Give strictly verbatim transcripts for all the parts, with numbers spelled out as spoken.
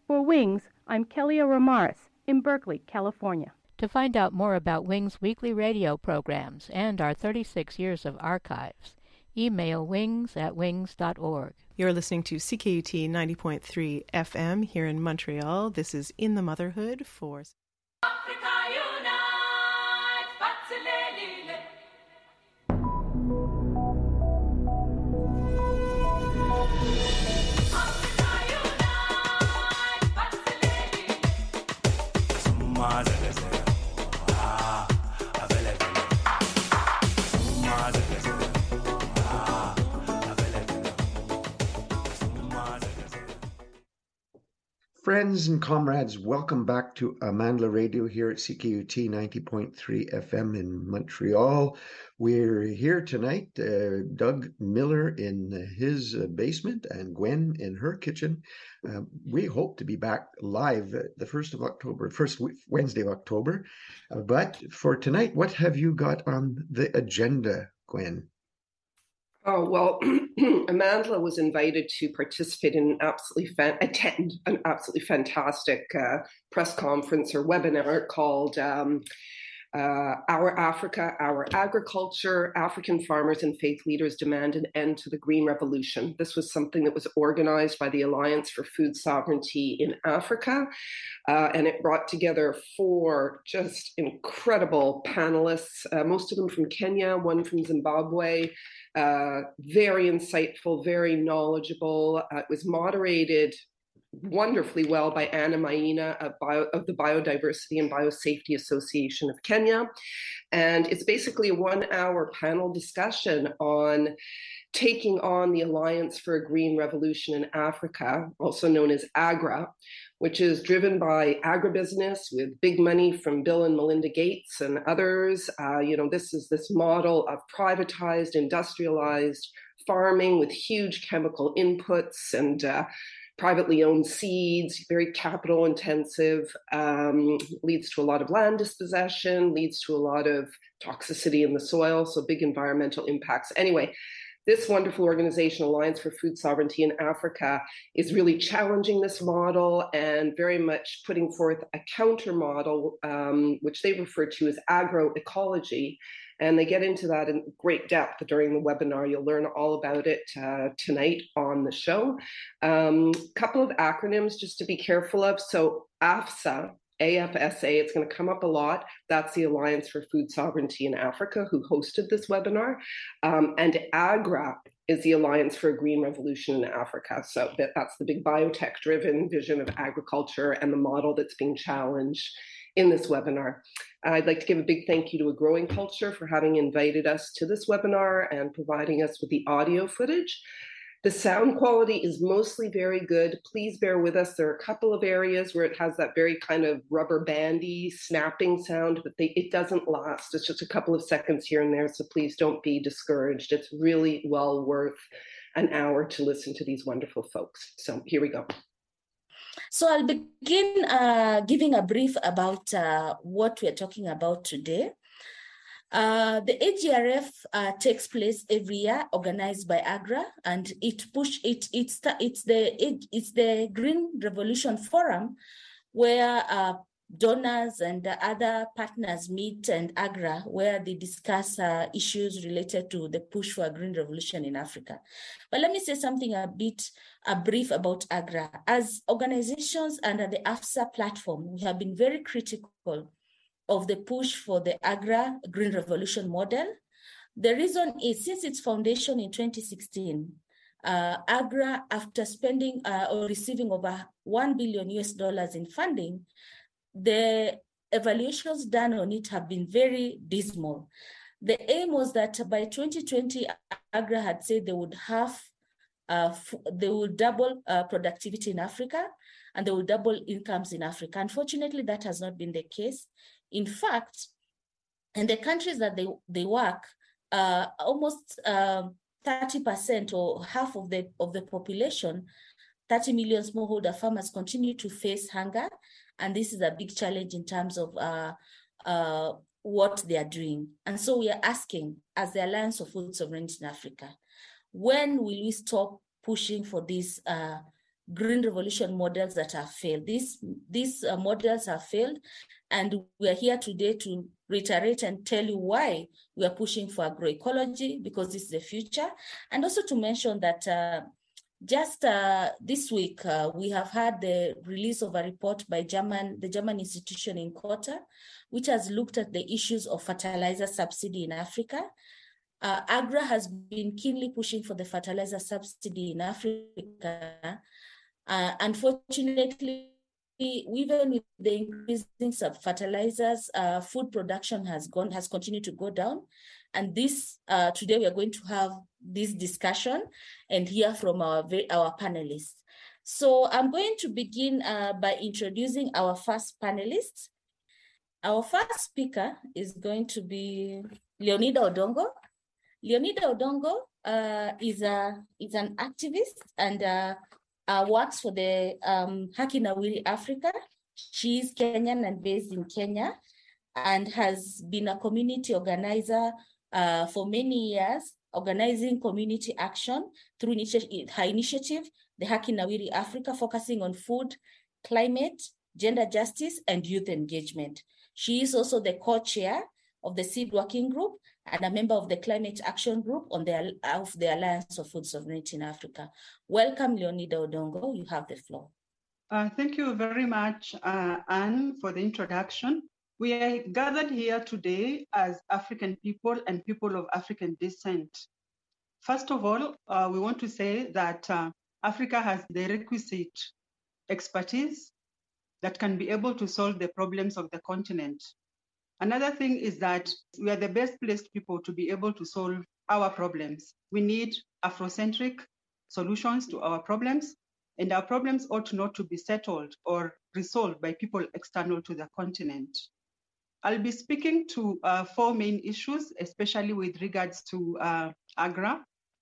For WINGS, I'm Kelia Ramaris in Berkeley, California. To find out more about WING's weekly radio programs and our thirty-six years of archives, email wings at wings dot org. You're listening to C K U T ninety point three F M here in Montreal. This is In the Motherhood for... Africa unite, Batsilelile. Africa unite, Batsilelile. Sumazele, ah, available. Sumazele, ah, available. Sumazele. Friends and comrades, welcome back to Amandla Radio here at C K U T ninety point three F M in Montreal. We're here tonight, uh, Doug Miller in his uh, basement and Gwen in her kitchen. Uh, we hope to be back live the first of October, first Wednesday of October. Uh, but for tonight, what have you got on the agenda, Gwen? Oh, well, Amandla was invited to participate in an absolutely fan- attend an absolutely fantastic uh, press conference or webinar called um, uh, Our Africa, Our Agriculture, African Farmers and Faith Leaders Demand an End to the Green Revolution. This was something that was organized by the Alliance for Food Sovereignty in Africa, uh, and it brought together four just incredible panelists, uh, most of them from Kenya, one from Zimbabwe. Uh, very insightful, very knowledgeable. Uh, it was moderated wonderfully well by Anna Maina of, Bio, of the Biodiversity and Biosafety Association of Kenya. And it's basically a one-hour panel discussion on taking on the Alliance for a Green Revolution in Africa, also known as AGRA, which is driven by agribusiness with big money from Bill and Melinda Gates and others. Uh, you know, this is this model of privatized, industrialized farming with huge chemical inputs and uh, privately owned seeds, very capital intensive, um, leads to a lot of land dispossession, leads to a lot of toxicity in the soil, so big environmental impacts. Anyway, this wonderful organization, Alliance for Food Sovereignty in Africa, is really challenging this model and very much putting forth a counter model, um, which they refer to as agroecology. And they get into that in great depth during the webinar. You'll learn all about it uh, tonight on the show. A um, couple of acronyms just to be careful of. So AFSA, A F S A, it's going to come up a lot. That's the Alliance for Food Sovereignty in Africa, who hosted this webinar. Um, and AGRA is the Alliance for a Green Revolution in Africa. So that, that's the big biotech-driven vision of agriculture and the model that's being challenged in this webinar. I'd like to give a big thank you to A Growing Culture for having invited us to this webinar and providing us with the audio footage. The sound quality is mostly very good. Please bear with us. There are a couple of areas where it has that very kind of rubber bandy snapping sound, but they, it doesn't last. It's just a couple of seconds here and there, so please don't be discouraged. It's really well worth an hour to listen to these wonderful folks. So here we go. So I'll begin uh, giving a brief about uh, what we're talking about today. Uh, the A G R F uh, takes place every year, organized by AGRA, and it push it it's it's the it, it's the Green Revolution Forum, where uh, donors and other partners meet, and AGRA, where they discuss uh, issues related to the push for a green revolution in Africa. But let me say something a bit a brief about AGRA. As organizations under the AFSA platform, we have been very critical of the push for the AGRA Green Revolution model. The reason is, since its foundation in twenty sixteen, uh, AGRA, after spending uh, or receiving over one billion U S dollars in funding, the evaluations done on it have been very dismal. The aim was that by twenty twenty, AGRA had said they would have, uh, f- they would double uh, productivity in Africa, and they will double incomes in Africa. Unfortunately, that has not been the case. In fact, in the countries that they, they work, uh, almost um, thirty percent or half of the, of the population, thirty million smallholder farmers, continue to face hunger. And this is a big challenge in terms of uh, uh, what they are doing. And so we are asking, as the Alliance of Food Sovereignty in Africa, when will we stop pushing for this uh, green revolution models that have failed. These, these uh, models have failed, and we are here today to reiterate and tell you why we are pushing for agroecology, because this is the future, and also to mention that uh, just uh, this week, uh, we have had the release of a report by German, the German institution in Kota, which has looked at the issues of fertilizer subsidy in Africa. Uh, AGRA has been keenly pushing for the fertilizer subsidy in Africa. Uh, unfortunately, even with the increasing of fertilizers, uh, food production has gone has continued to go down. And this uh, today we are going to have this discussion and hear from our our panelists. So I'm going to begin uh, by introducing our first panelist. Our first speaker is going to be Leonida Odongo. Leonida Odongo uh, is a is an activist and uh, uh, works for the um, Haki Nawiri Africa. She is Kenyan and based in Kenya, and has been a community organizer uh, for many years, organizing community action through initi- her initiative, the Haki Nawiri Africa, focusing on food, climate, gender justice, and youth engagement. She is also the co-chair of the SEED Working Group and a member of the Climate Action Group on the, of the Alliance of Food Sovereignty in Africa. Welcome, Leonida Odongo. You have the floor. Uh, thank you very much, uh, Anne, for the introduction. We are gathered here today as African people and people of African descent. First of all, uh, we want to say that uh, Africa has the requisite expertise that can be able to solve the problems of the continent. Another thing is that we are the best placed people to be able to solve our problems. We need Afrocentric solutions to our problems, and our problems ought not to be settled or resolved by people external to the continent. I'll be speaking to uh, four main issues, especially with regards to uh, AGRA.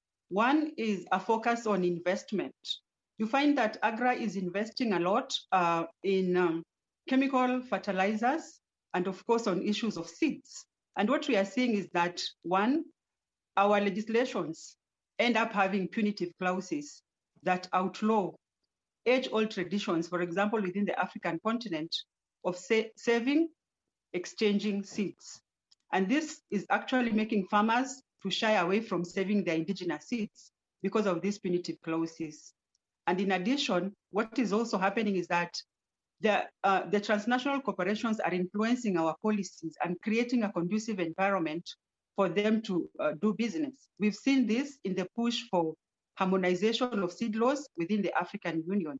One is a focus on investment. You find that AGRA is investing a lot uh, in um, chemical fertilizers and, of course, on issues of seeds. And what we are seeing is that, one, our legislations end up having punitive clauses that outlaw age-old traditions, for example, within the African continent, of sa- saving, exchanging seeds. And this is actually making farmers to shy away from saving their indigenous seeds because of these punitive clauses. And in addition, what is also happening is that the, uh, the transnational corporations are influencing our policies and creating a conducive environment for them to uh, do business. We've seen this in the push for harmonization of seed laws within the African Union.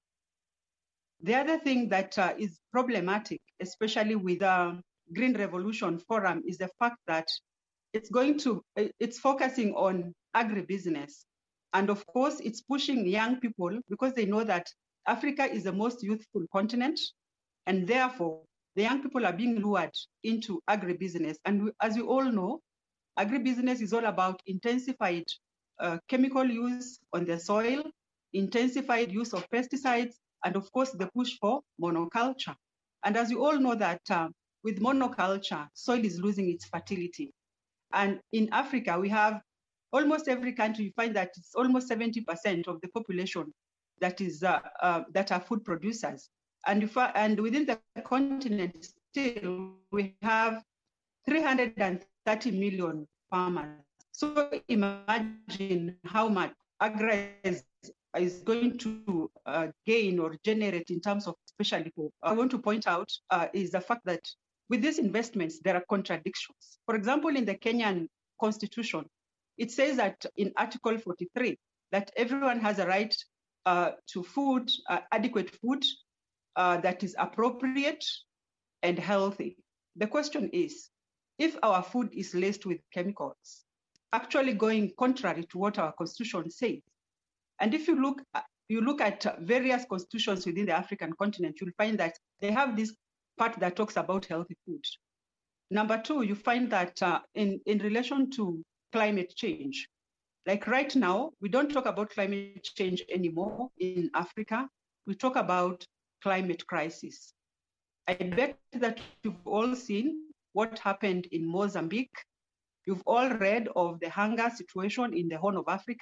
The other thing that uh, is problematic, especially with the uh, Green Revolution Forum, is the fact that it's going to, it's focusing on agribusiness. And of course, it's pushing young people because they know that Africa is the most youthful continent. And therefore, the young people are being lured into agribusiness. And we, as you all know, agribusiness is all about intensified uh, chemical use on the soil, intensified use of pesticides, and of course, the push for monoculture. And as you all know that uh, with monoculture, soil is losing its fertility. And in Africa, we have almost every country, you find that it's almost seventy percent of the population that is uh, uh, that are food producers. And, if, uh, and within the continent, still, we have three hundred thirty million farmers. So imagine how much AGRA is, is going to uh, gain or generate in terms of, especially for, I want to point out uh, is the fact that with these investments, there are contradictions. For example, in the Kenyan constitution, it says that in Article forty-three, that everyone has a right uh, to food, uh, adequate food uh, that is appropriate and healthy. The question is, if our food is laced with chemicals, actually going contrary to what our constitution says, and if you look, you look at various constitutions within the African continent, you'll find that they have this part that talks about healthy food. Number two, you find that uh, in, in relation to climate change, like right now, we don't talk about climate change anymore in Africa. We talk about climate crisis. I bet that you've all seen what happened in Mozambique. You've all read of the hunger situation in the Horn of Africa.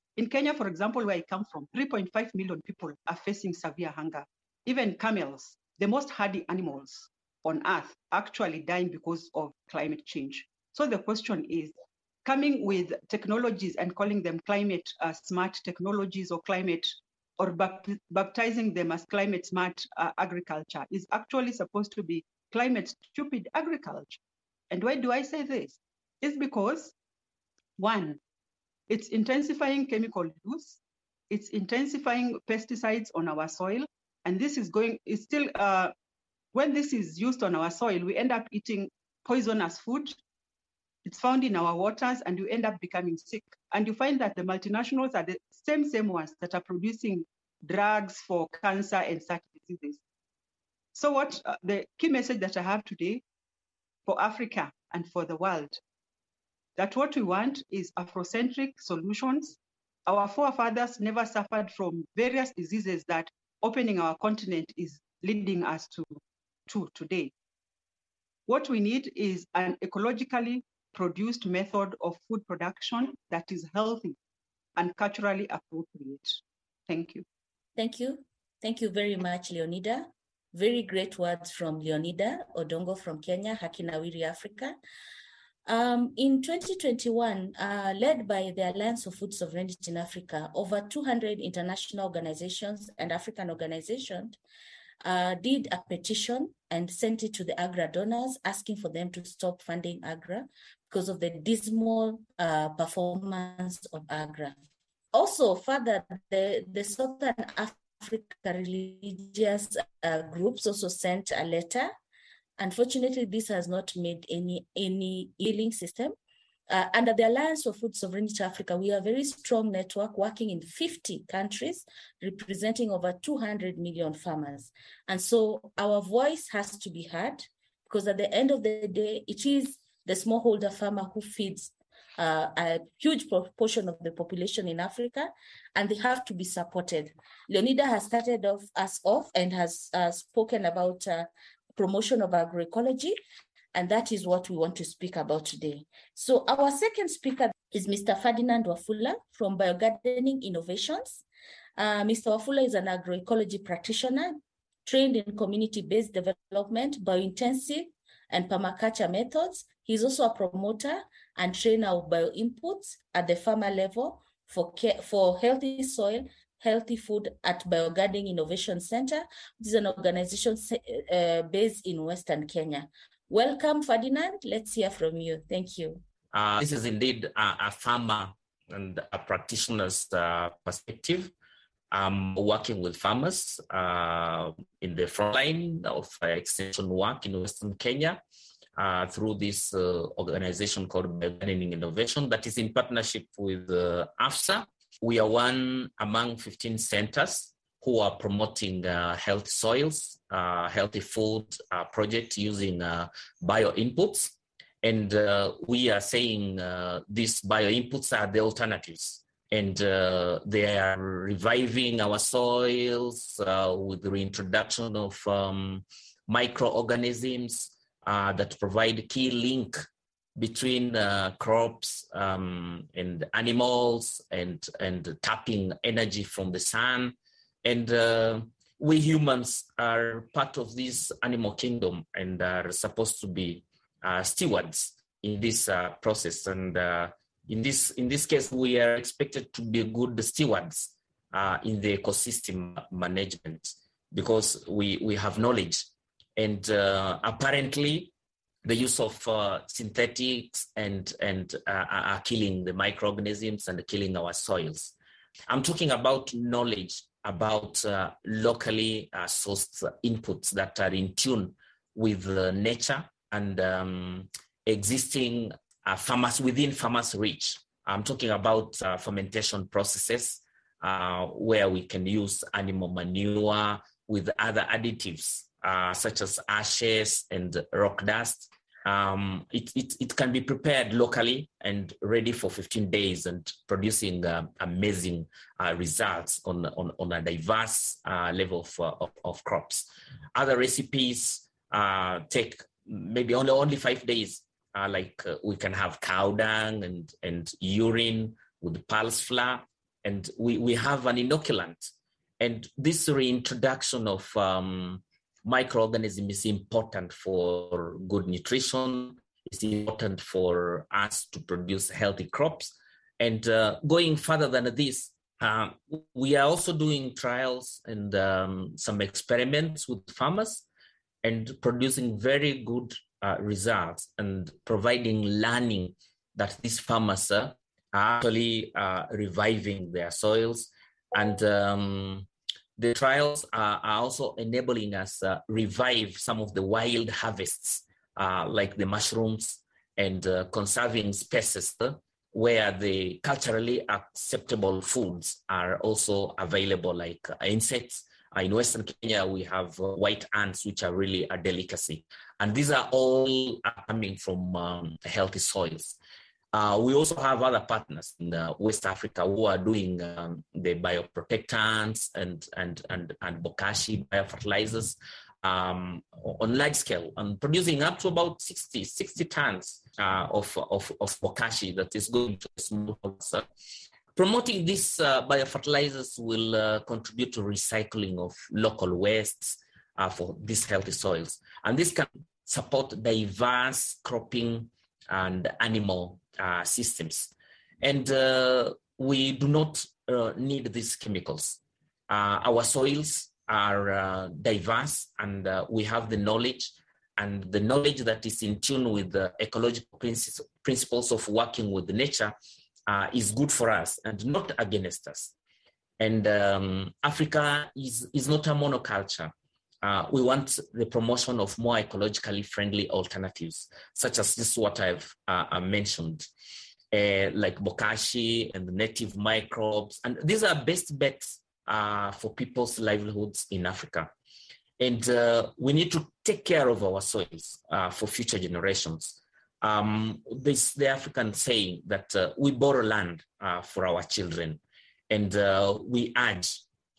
In Kenya, for example, where I come from, three point five million people are facing severe hunger. Even camels, the most hardy animals on earth, actually dying because of climate change. So the question is, coming with technologies and calling them climate uh, smart technologies or climate, or baptizing them as climate smart uh, agriculture is actually supposed to be climate stupid agriculture. And why do I say this? It's because, one, it's intensifying chemical use, it's intensifying pesticides on our soil, and this is going, is still, uh, when this is used on our soil, we end up eating poisonous food. It's found in our waters, and you end up becoming sick. And you find that the multinationals are the same, same ones that are producing drugs for cancer and such diseases. So what uh, the key message that I have today for Africa and for the world, that what we want is Afrocentric solutions. Our forefathers never suffered from various diseases that opening our continent is leading us to, to today. What we need is an ecologically produced method of food production that is healthy and culturally appropriate. Thank you. Thank you. Thank you very much, Leonida. Very great words from Leonida Odongo from Kenya, Haki Nawiri, Africa. Um, in twenty twenty-one, uh, led by the Alliance of Food Sovereignty in Africa, over two hundred international organizations and African organizations uh, did a petition and sent it to the AGRA donors, asking for them to stop funding AGRA because of the dismal uh, performance of AGRA. Also, further, the, the Southern Africa religious uh, groups also sent a letter. Unfortunately, this has not made any, any healing system. Uh, under the Alliance for Food Sovereignty Africa, we are a very strong network working in fifty countries, representing over two hundred million farmers. And so our voice has to be heard, because at the end of the day, it is the smallholder farmer who feeds uh, a huge proportion of the population in Africa, and they have to be supported. Leonida has started off us off and has uh, spoken about uh, promotion of agroecology, and that is what we want to speak about today. So our second speaker is Mister Ferdinand Wafula from Biogardening Innovations. Uh, Mister Wafula is an agroecology practitioner trained in community-based development, biointensive, and permaculture methods. He's also a promoter and trainer of bioinputs at the farmer level for, care, for healthy soil, healthy food at Biogardening Innovation Center, which is an organization uh, based in Western Kenya. Welcome, Ferdinand. Let's hear from you. Thank you. Uh, this is indeed a, a farmer and a practitioner's uh, perspective. I'm working with farmers uh, in the front line of uh, extension work in Western Kenya uh, through this uh, organization called Biogardening Innovation that is in partnership with uh, AFSA. We are one among fifteen centers who are promoting uh, healthy soils, uh, healthy food uh, project using uh, bio inputs. And uh, we are saying uh, these bio inputs are the alternatives. And uh, they are reviving our soils uh, with the reintroduction of um, microorganisms uh, that provide key link between uh, crops um, and animals and, and tapping energy from the sun. And uh, we humans are part of this animal kingdom and are supposed to be uh, stewards in this uh, process. And uh, in this in this case, we are expected to be good stewards uh, in the ecosystem management because we, we have knowledge. And uh, apparently, the use of uh, synthetics and, and uh, are killing the microorganisms and killing our soils. I'm talking about knowledge about uh, locally uh, sourced inputs that are in tune with uh, nature and um, existing uh, farmers within farmers' reach. I'm talking about uh, fermentation processes uh, where we can use animal manure with other additives uh, such as ashes and rock dust. Um, it, it, it can be prepared locally and ready for fifteen days and producing uh, amazing uh, results on, on, on a diverse uh, level of, uh, of, of crops. Other recipes uh, take maybe only, only five days, uh, like uh, we can have cow dung and, and urine with pulse flour. and we, we have an inoculant. And this reintroduction of um, microorganisms is important for good nutrition. It's important for us to produce healthy crops. And uh, going further than this, uh, we are also doing trials and um, some experiments with farmers and producing very good uh, results and providing learning that these farmers uh, are actually uh, reviving their soils. And um, the trials are, are also enabling us uh, revive some of the wild harvests, uh, like the mushrooms, and uh, conserving species uh, where the culturally acceptable foods are also available, like uh, insects. Uh, in Western Kenya, we have uh, white ants, which are really a delicacy. And these are all uh, coming from um, healthy soils. Uh, we also have other partners in uh, West Africa who are doing um, the bioprotectants and, and, and, and bokashi biofertilizers um, on large scale and producing up to about sixty, sixty tons uh, of, of, of bokashi that is going to smallholders. Uh, promoting these uh, biofertilizers will uh, contribute to recycling of local wastes uh, for these healthy soils. And this can support diverse cropping and animal uh, systems. And uh, we do not uh, need these chemicals. Uh, our soils are uh, diverse, and uh, we have the knowledge, and the knowledge that is in tune with the ecological princi- principles of working with nature uh, is good for us and not against us. And um, Africa is, is not a monoculture. Uh, we want the promotion of more ecologically friendly alternatives, such as this what I've uh, mentioned, uh, like bokashi and the native microbes. And these are best bets uh, for people's livelihoods in Africa. And uh, we need to take care of our soils uh, for future generations. Um, this the African saying that uh, we borrow land uh, for our children, and uh, we urge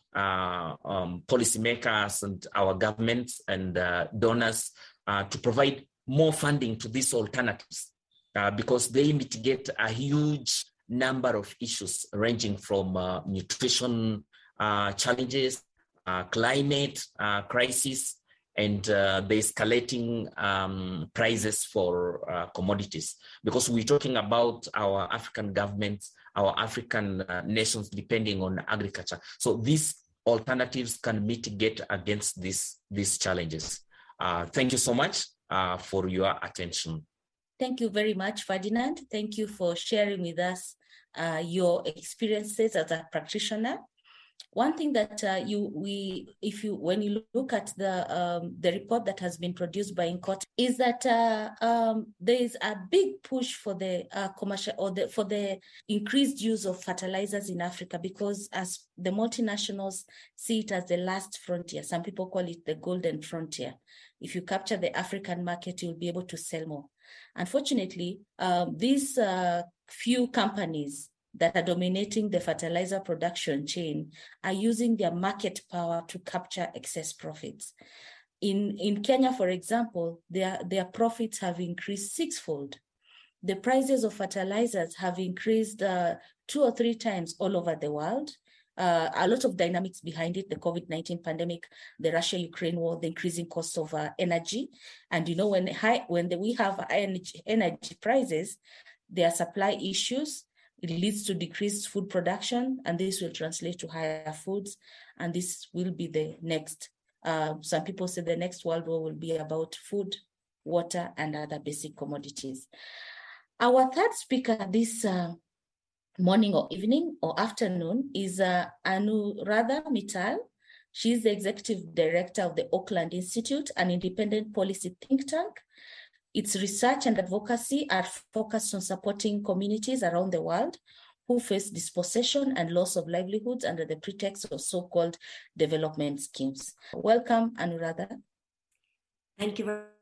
Uh, um, policymakers and our governments and uh, donors uh, to provide more funding to these alternatives uh, because they mitigate a huge number of issues ranging from uh, nutrition uh, challenges, uh, climate uh, crisis, and uh, the escalating um, prices for uh, commodities. Because we're talking about our African governments, our African uh, nations depending on agriculture. So these alternatives can mitigate against this, these challenges. Uh, thank you so much uh, for your attention. Thank you very much, Ferdinand. Thank you for sharing with us uh, your experiences as a practitioner. One thing that uh, you we if you when you look at the um, the report that has been produced by INCOT is that uh, um, there is a big push for the uh, commercial or the, for the increased use of fertilizers in Africa, because as the multinationals see it as the last frontier. Some people call it the golden frontier. If you capture the African market, you'll be able to sell more. Unfortunately, um, these uh, few companies that are dominating the fertilizer production chain are using their market power to capture excess profits. In, in Kenya, for example, their, their profits have increased sixfold. The prices of fertilizers have increased uh, two or three times all over the world. Uh, a lot of dynamics behind it, the COVID nineteen pandemic, the Russia-Ukraine war, the increasing cost of uh, energy. And you know, when, high, when the, we have high energy, energy prices, there are supply issues. It leads to decreased food production, and this will translate to higher foods. And this will be the next, uh, some people say the next world war will be about food, water, and other basic commodities. Our third speaker this uh, morning or evening or afternoon is uh, Anuradha Mittal. She's the executive director of the Auckland Institute, an independent policy think tank. Its research and advocacy are focused on supporting communities around the world who face dispossession and loss of livelihoods under the pretext of so-called development schemes. Welcome, Anuradha. Thank you very much.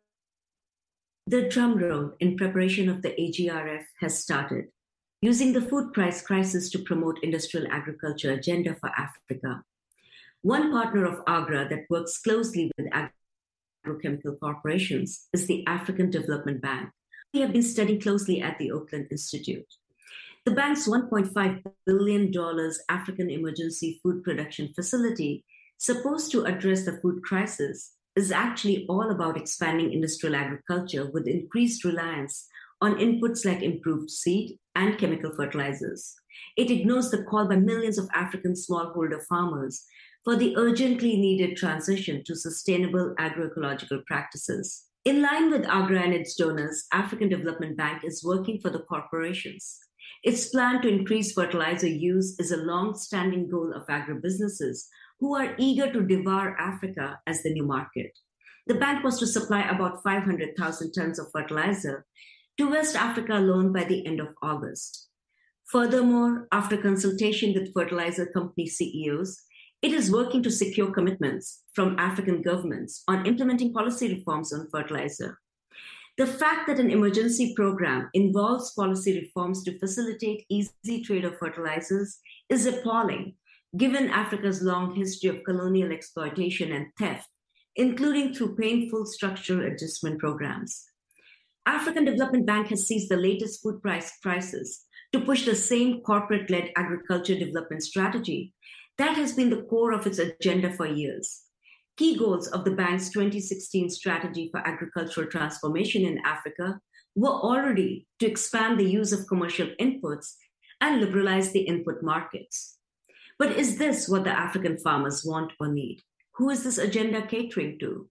The drum roll in preparation of the A G R F has started, using the food price crisis to promote industrial agriculture agenda for Africa. One partner of AGRA that works closely with agrochemical corporations is the African Development Bank. We have been studying closely at the Auckland Institute. The the bank's one point five billion dollars African Emergency Food Production Facility, supposed to address the food crisis, is actually all about expanding industrial agriculture with increased reliance on inputs like improved seed and chemical fertilizers. It ignores the call by millions of African smallholder farmers for the urgently needed transition to sustainable agroecological practices. In line with AGRA and its donors, African Development Bank is working for the corporations. Its plan to increase fertilizer use is a long-standing goal of agribusinesses who are eager to devour Africa as the new market. The bank was to supply about five hundred thousand tons of fertilizer to West Africa alone by the end of August. Furthermore, after consultation with fertilizer company C E Os, it is working to secure commitments from African governments on implementing policy reforms on fertilizer. The fact that an emergency program involves policy reforms to facilitate easy trade of fertilizers is appalling, given Africa's long history of colonial exploitation and theft, including through painful structural adjustment programs. African Development Bank has seized the latest food price crisis to push the same corporate-led agriculture development strategy that has been the core of its agenda for years. Key goals of the bank's twenty sixteen strategy for agricultural transformation in Africa were already to expand the use of commercial inputs and liberalize the input markets. But is this what the African farmers want or need? Who is this agenda catering to?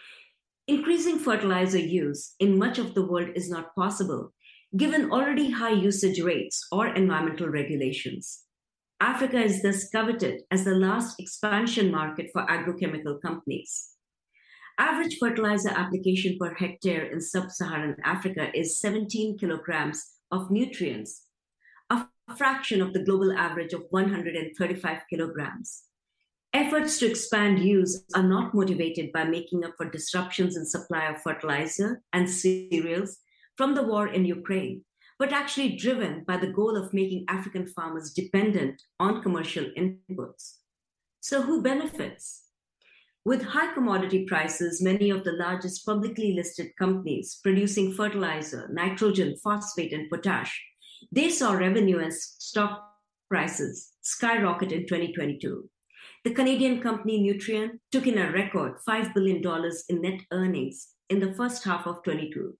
Increasing fertilizer use in much of the world is not possible, given already high usage rates or environmental regulations. Africa is thus coveted as the last expansion market for agrochemical companies. Average fertilizer application per hectare in sub-Saharan Africa is seventeen kilograms of nutrients, a fraction of the global average of one hundred thirty-five kilograms. Efforts to expand use are not motivated by making up for disruptions in supply of fertilizer and cereals from the war in Ukraine, but actually driven by the goal of making African farmers dependent on commercial inputs. So who benefits? With high commodity prices, many of the largest publicly listed companies producing fertilizer, nitrogen, phosphate, and potash, they saw revenue and stock prices skyrocket in twenty twenty-two. The Canadian company Nutrien took in a record five billion dollars in net earnings in the first half of twenty-two.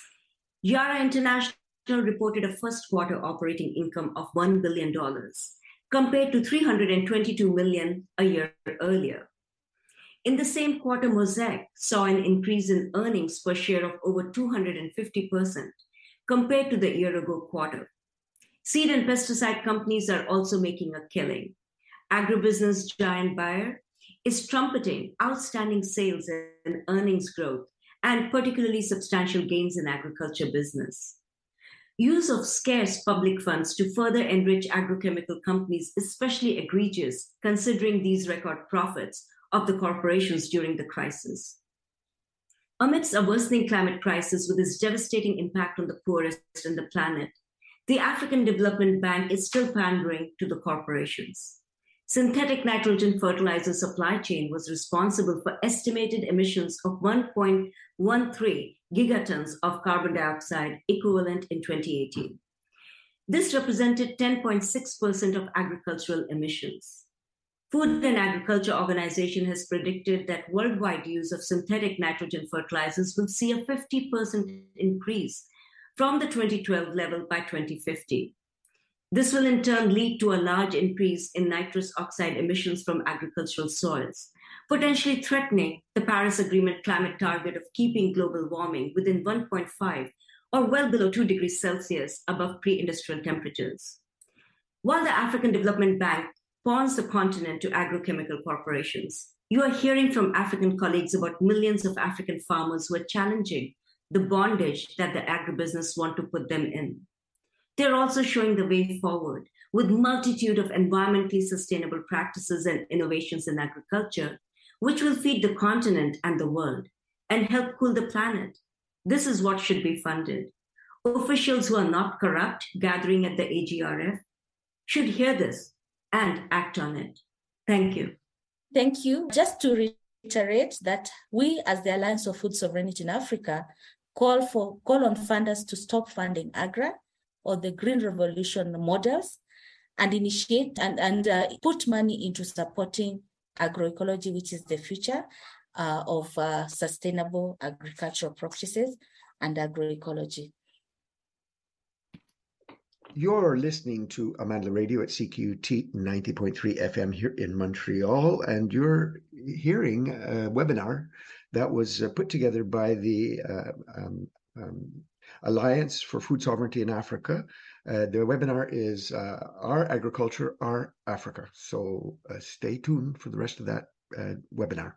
Yara International reported a first quarter operating income of one billion dollars, compared to three hundred twenty-two million dollars a year earlier. In the same quarter, Mosaic saw an increase in earnings per share of over two hundred fifty percent compared to the year-ago quarter. Seed and pesticide companies are also making a killing. Agribusiness giant Bayer is trumpeting outstanding sales and earnings growth and particularly substantial gains in agriculture business. Use of scarce public funds to further enrich agrochemical companies is especially egregious considering these record profits of the corporations during the crisis. Amidst a worsening climate crisis with its devastating impact on the poorest on the planet, the African Development Bank is still pandering to the corporations. Synthetic nitrogen fertilizer supply chain was responsible for estimated emissions of one point one three gigatons of carbon dioxide equivalent in twenty eighteen. This represented ten point six percent of agricultural emissions. Food and Agriculture Organization has predicted that worldwide use of synthetic nitrogen fertilizers will see a fifty percent increase from the twenty twelve level by twenty fifty. This will in turn lead to a large increase in nitrous oxide emissions from agricultural soils, potentially threatening the Paris Agreement climate target of keeping global warming within one point five or well below two degrees Celsius above pre-industrial temperatures. While the African Development Bank pawns the continent to agrochemical corporations, you are hearing from African colleagues about millions of African farmers who are challenging the bondage that the agribusiness want to put them in. They're also showing the way forward with multitude of environmentally sustainable practices and innovations in agriculture, which will feed the continent and the world and help cool the planet. This is what should be funded. Officials who are not corrupt gathering at the A G R F should hear this and act on it. Thank you. Thank you. Just to reiterate that we, as the Alliance for Food Sovereignty in Africa, call for call on funders to stop funding AGRA, or the Green Revolution models and initiate and, and uh, put money into supporting agroecology, which is the future uh, of uh, sustainable agricultural practices and agroecology. You're listening to Amandla Radio at C Q U T ninety point three F M here in Montreal, and you're hearing a webinar that was uh, put together by the uh, um, um, Alliance for Food Sovereignty in Africa. Uh, the webinar is uh, Our Agriculture, Our Africa. So uh, stay tuned for the rest of that uh, webinar.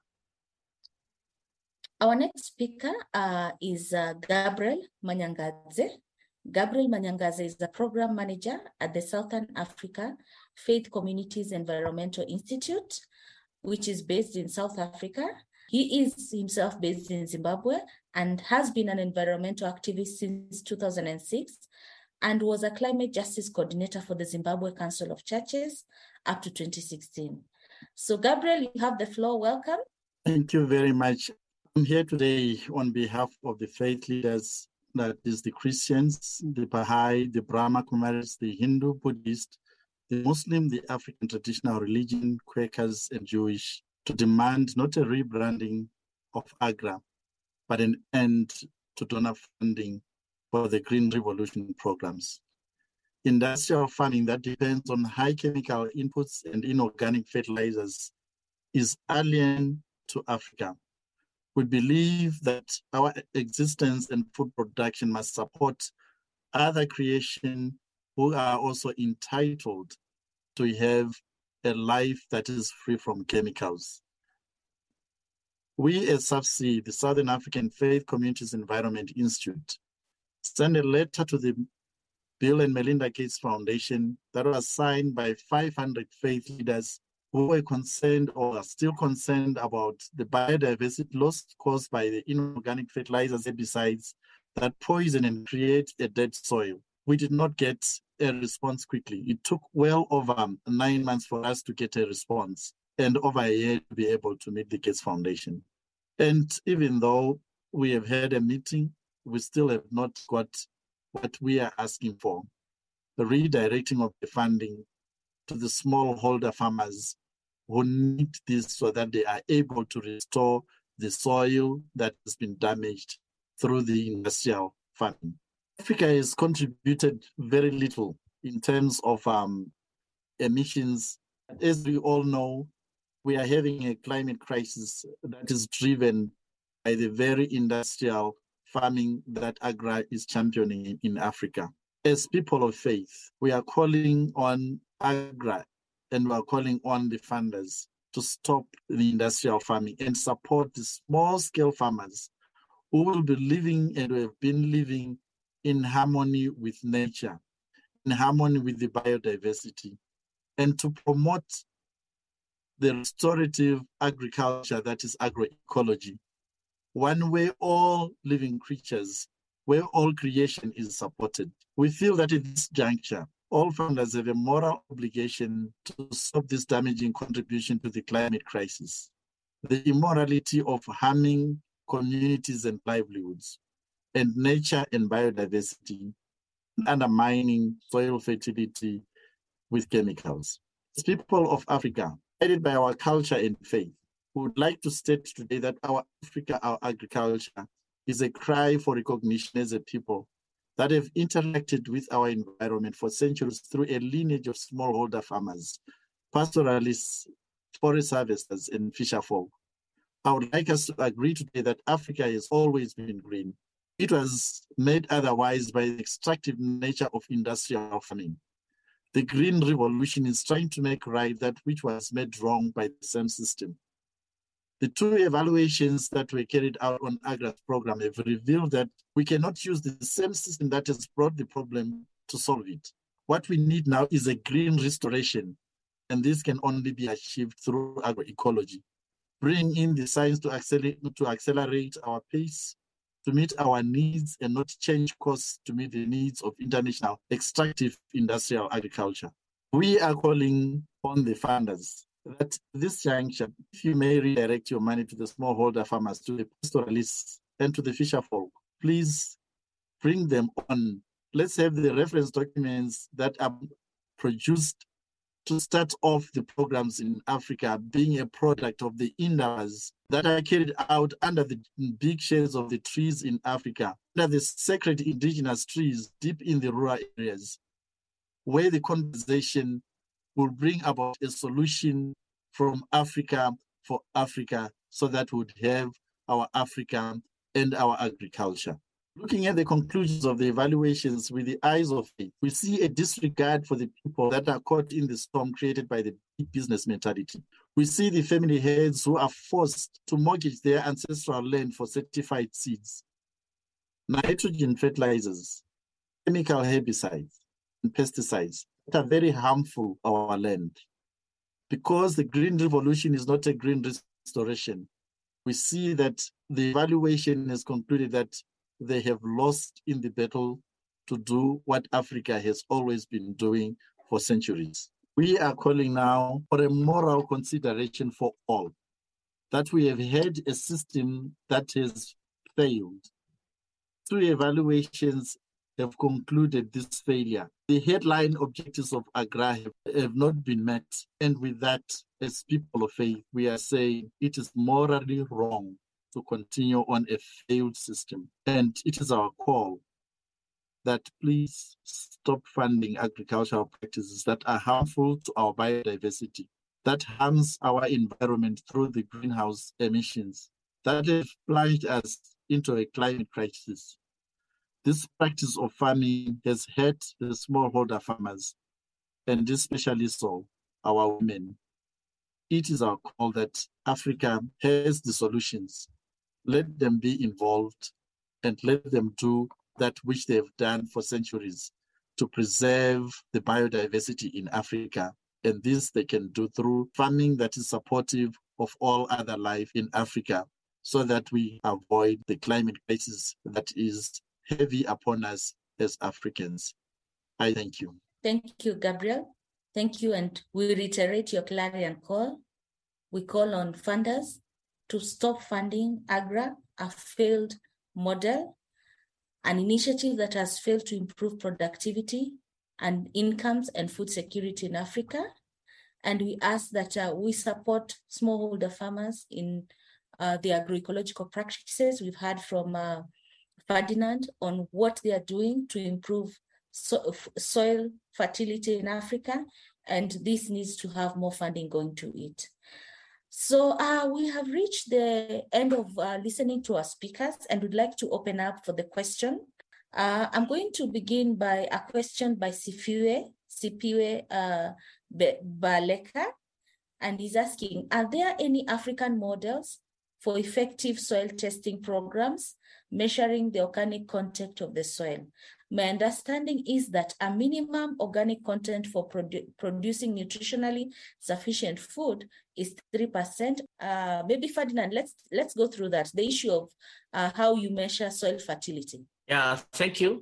Our next speaker uh, is uh, Gabriel Manyangadze. Gabriel Manyangadze is the program manager at the Southern Africa Faith Communities Environmental Institute, which is based in South Africa. He is himself based in Zimbabwe and has been an environmental activist since two thousand six and was a climate justice coordinator for the Zimbabwe Council of Churches up to twenty sixteen. So Gabriel, you have the floor. Welcome. Thank you very much. I'm here today on behalf of the faith leaders, that is the Christians, the Baha'i, the Brahma Kumaris, the Hindu, Buddhist, the Muslim, the African traditional religion, Quakers, and Jewish, to demand not a rebranding of AGRA, but an end to donor funding for the Green Revolution programs. Industrial farming that depends on high chemical inputs and inorganic fertilizers is alien to Africa. We believe that our existence and food production must support other creation who are also entitled to have a life that is free from chemicals. We at S A F C, the Southern African Faith Communities Environment Institute, sent a letter to the Bill and Melinda Gates Foundation that was signed by five hundred faith leaders who were concerned or are still concerned about the biodiversity loss caused by the inorganic fertilizers, herbicides that poison and create a dead soil. We did not get a response quickly. It took well over nine months for us to get a response and over a year to be able to meet the Gates Foundation. And even though we have had a meeting, we still have not got what we are asking for, the redirecting of the funding to the smallholder farmers who need this so that they are able to restore the soil that has been damaged through the industrial farming. Africa has contributed very little in terms of um, emissions. As we all know, we are having a climate crisis that is driven by the very industrial farming that AGRA is championing in Africa. As people of faith, we are calling on AGRA and we are calling on the funders to stop the industrial farming and support the small-scale farmers who will be living and who have been living in harmony with nature, in harmony with the biodiversity, and to promote the restorative agriculture that is agroecology, one where all living creatures, where all creation is supported. We feel that at this juncture, all funders have a moral obligation to stop this damaging contribution to the climate crisis, the immorality of harming communities and livelihoods, and nature and biodiversity, undermining soil fertility with chemicals. As people of Africa, guided by our culture and faith, we would like to state today that our Africa, our agriculture, is a cry for recognition as a people that have interacted with our environment for centuries through a lineage of smallholder farmers, pastoralists, forest harvesters, and fisherfolk. I would like us to agree today that Africa has always been green. It was made otherwise by the extractive nature of industrial farming. The Green Revolution is trying to make right that which was made wrong by the same system. The two evaluations that were carried out on AGRA's program have revealed that we cannot use the same system that has brought the problem to solve it. What we need now is a green restoration, and this can only be achieved through agroecology. Bring in the science to accelerate, to accelerate our pace, to meet our needs and not change course to meet the needs of international extractive industrial agriculture. We are calling on the funders that this juncture, if you may redirect your money to the smallholder farmers, to the pastoralists, and to the fisherfolk, please bring them on let's have the reference documents that are produced to start off the programs in Africa being a product of the endeavors that are carried out under the big shades of the trees in Africa, under the sacred indigenous trees deep in the rural areas, where the conversation will bring about a solution from Africa for Africa, so that we would have our Africa and our agriculture. Looking at the conclusions of the evaluations with the eyes of faith, we see a disregard for the people that are caught in the storm created by the big business mentality. We see the family heads who are forced to mortgage their ancestral land for certified seeds, nitrogen fertilizers, chemical herbicides, and pesticides that are very harmful to our land. Because the green revolution is not a green restoration, we see that the evaluation has concluded that they have lost in the battle to do what Africa has always been doing for centuries. We are calling now for a moral consideration for all, that we have had a system that has failed. Two evaluations have concluded this failure. The headline objectives of AGRA have, have not been met. And with that, as people of faith, we are saying it is morally wrong to continue on a failed system. And it is our call that please stop funding agricultural practices that are harmful to our biodiversity, that harms our environment through the greenhouse emissions, that have plunged us into a climate crisis. This practice of farming has hurt the smallholder farmers, and especially so our women. It is our call that Africa has the solutions. Let them be involved and let them do that which they have done for centuries to preserve the biodiversity in Africa. And this they can do through farming that is supportive of all other life in Africa, so that we avoid the climate crisis that is heavy upon us as Africans. I thank you. Thank you, Gabriel. Thank you. And we reiterate your clarion call. We call on funders to stop funding AGRA, a failed model, an initiative that has failed to improve productivity and incomes and food security in Africa. And we ask that uh, we support smallholder farmers in uh, the agroecological practices. We've heard from uh, Ferdinand on what they are doing to improve so, soil fertility in Africa, and this needs to have more funding going to it. So uh, we have reached the end of uh, listening to our speakers, and would like to open up for the question. Uh, I'm going to begin by a question by Sipiwe, Sipiwe uh, Baleka, and he's asking, are there any African models for effective soil testing programs measuring the organic content of the soil? My understanding is that a minimum organic content for produ producing nutritionally sufficient food is three percent. Uh, maybe Ferdinand, let's let's go through that, the issue of uh, how you measure soil fertility. Yeah, thank you.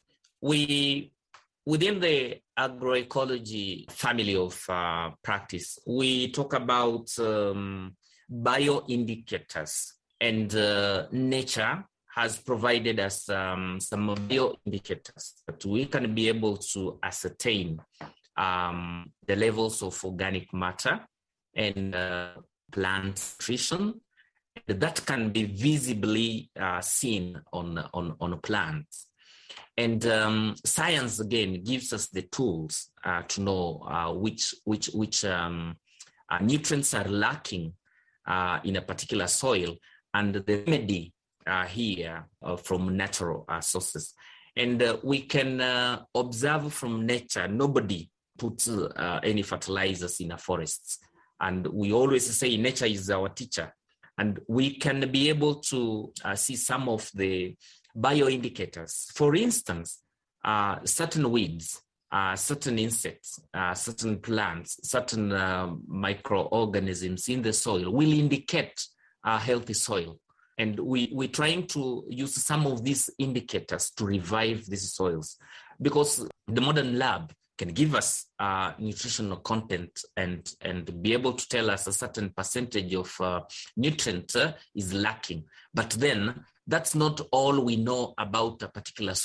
We, within the agroecology family of uh, practice, we talk about um, bioindicators, and uh, nature has provided us um, some bioindicators that we can be able to ascertain um, the levels of organic matter and uh, plant nutrition that can be visibly uh, seen on, on, on plants. And um, science, again, gives us the tools uh, to know uh, which, which, which um, uh, nutrients are lacking uh, in a particular soil, and the remedy uh, here uh, from natural uh, sources. And uh, we can uh, observe from nature. Nobody puts uh, any fertilizers in a forest. And we always say nature is our teacher. And we can be able to uh, see some of the bioindicators. For instance, uh, certain weeds, uh, certain insects, uh, certain plants, certain uh, microorganisms in the soil will indicate a healthy soil. And we, we're trying to use some of these indicators to revive these soils, because the modern lab can give us uh, nutritional content and, and be able to tell us a certain percentage of uh, nutrient uh, is lacking. But then that's not all we know about a particular soil.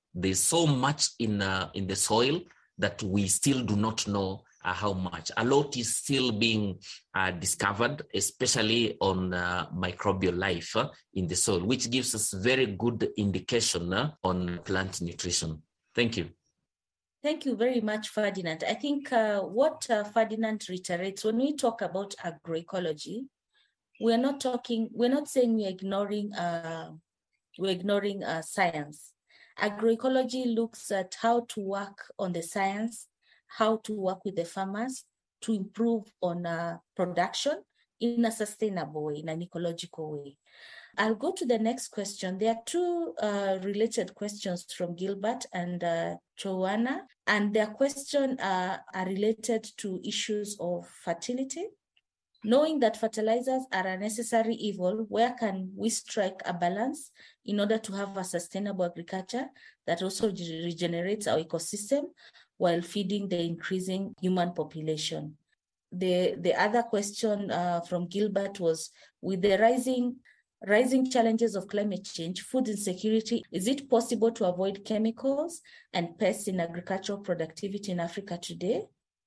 there's so much in uh, in the soil that we still do not know uh, how much. A lot is still being uh, discovered, especially on uh, microbial life uh, in the soil, which gives us very good indication uh, on plant nutrition. Thank you. Thank you very much, Ferdinand. I think uh, what uh, Ferdinand reiterates, when we talk about agroecology, we're not talking, we're not saying we're ignoring, uh, we're ignoring uh, science. Agroecology looks at how to work on the science, how to work with the farmers to improve on uh, production in a sustainable way, in an ecological way. I'll go to the next question. There are two uh, related questions from Gilbert and uh, Joanna, and their questions uh, are related to issues of fertility. Knowing that fertilizers are a necessary evil, where can we strike a balance in order to have a sustainable agriculture that also regenerates our ecosystem while feeding the increasing human population? The, the other question uh, from Gilbert was, with the rising Rising challenges of climate change, food insecurity, is it possible to avoid chemicals and pests in agricultural productivity in Africa today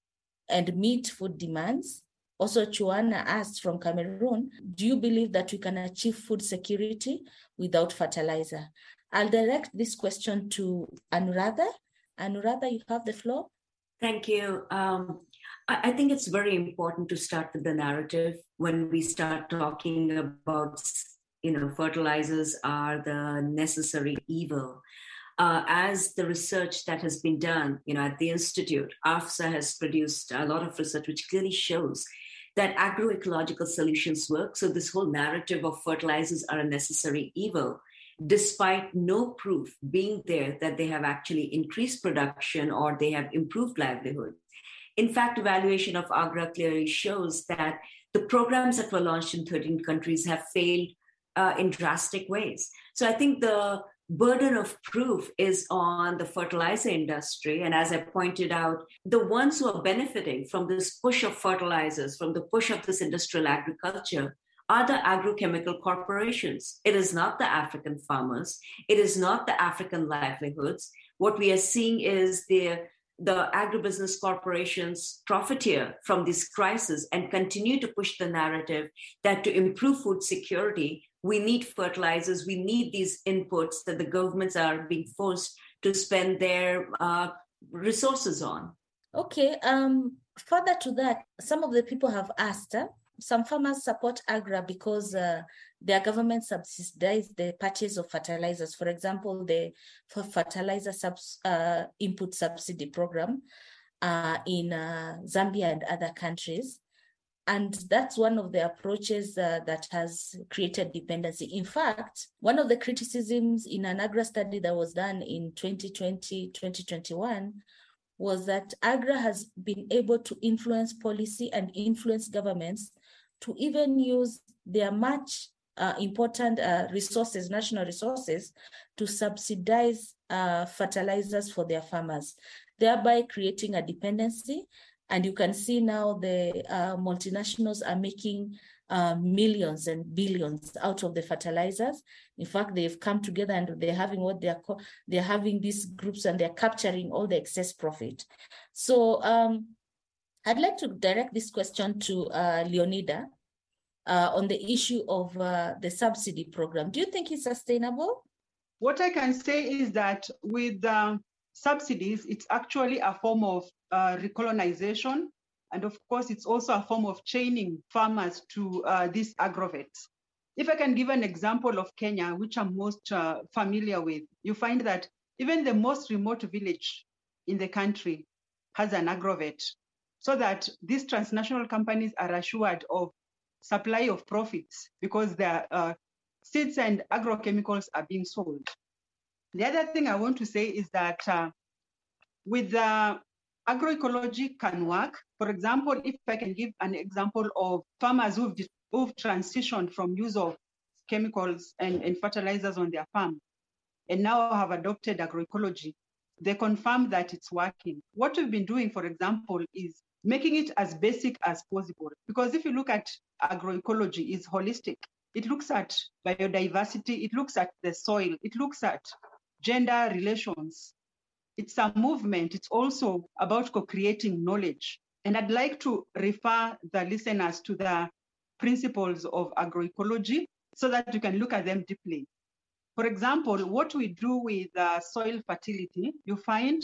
and meet food demands? Also, Chuana asked from Cameroon, do you believe that we can achieve food security without fertilizer? I'll direct this question to Anuradha. Anuradha, you have the floor. Thank you. Um, I, I think it's very important to start with the narrative when we start talking about, you know, fertilizers are the necessary evil. Uh, as the research that has been done, you know, at the Institute, AFSA has produced a lot of research which clearly shows that agroecological solutions work. So this whole narrative of fertilizers are a necessary evil, despite no proof being there that they have actually increased production or they have improved livelihood. In fact, evaluation of Agra clearly shows that the programs that were launched in thirteen countries have failed Uh, in drastic ways. So I think the burden of proof is on the fertilizer industry. And as I pointed out, the ones who are benefiting from this push of fertilizers, from the push of this industrial agriculture, are the agrochemical corporations. It is not the African farmers. It is not the African livelihoods. What we are seeing is the the agribusiness corporations profiteer from this crisis and continue to push the narrative that to improve food security, we need fertilizers, we need these inputs that the governments are being forced to spend their uh, resources on. Okay, um, further to that, some of the people have asked, uh, some farmers support Agra because uh, their government subsidize the purchase of fertilizers. For example, the fertilizer subs, uh, input subsidy program uh, in uh, Zambia and other countries. And that's one of the approaches uh, that has created dependency. In fact, one of the criticisms in an Agra study that was done in twenty twenty, twenty twenty-one was that Agra has been able to influence policy and influence governments to even use their much uh, important uh, resources, national resources, to subsidize uh, fertilizers for their farmers, thereby creating a dependency. And you can see now the uh, multinationals are making uh, millions and billions out of the fertilizers. In fact, they've come together and they're having what they're they're having these groups and they're capturing all the excess profit. So um, I'd like to direct this question to uh, Leonida uh, on the issue of uh, the subsidy program. Do you think it's sustainable? What I can say is that with um, subsidies, it's actually a form of uh, recolonization. And of course, it's also a form of training farmers to uh, these agrovets. If I can give an example of Kenya, which I'm most uh, familiar with, you find that even the most remote village in the country has an agrovet, so that these transnational companies are assured of supply of profits because their uh, seeds and agrochemicals are being sold. The other thing I want to say is that uh, with the agroecology can work. For example, if I can give an example of farmers who've, who've transitioned from use of chemicals and, and fertilizers on their farm and now have adopted agroecology, they confirm that it's working. What we've been doing, for example, is making it as basic as possible. Because if you look at agroecology, it's holistic. It looks at biodiversity, it looks at the soil, it looks at gender relations. It's a movement. It's also about co-creating knowledge. And I'd like to refer the listeners to the principles of agroecology so that you can look at them deeply. For example, what we do with uh, soil fertility, you find